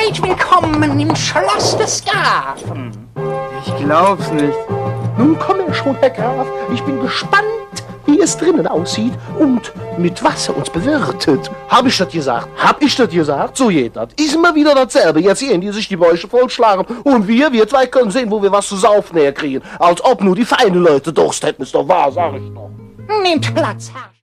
Seid willkommen im Schloss des Grafen. Ich glaub's nicht. Nun komm ja schon, Herr Graf. Ich bin gespannt, wie es drinnen aussieht und mit was er uns bewirtet. Hab ich das gesagt? Hab ich das gesagt? So geht das. Ist immer wieder dasselbe. Jetzt sehen die sich die Bäuche vollschlagen und wir zwei können sehen, wo wir was zu saufen herkriegen. Als ob nur die feinen Leute Durst hätten, ist doch wahr, sag ich doch. Nehmt Platz, Herr.